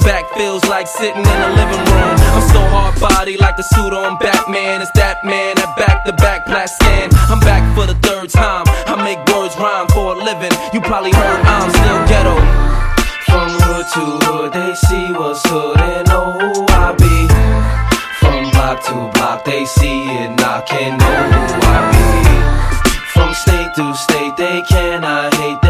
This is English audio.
back feels like sitting in a living room. I'm so hard body like the suit on Batman. It's that man, that back-to-back plastic. I'm back for the third time. I make words rhyme for a living. You probably heard I'm still ghetto. From hood to hood, they see what's hood and know who I be. From block to block, they see it knocking, know who I be. From state to state, they cannot hate.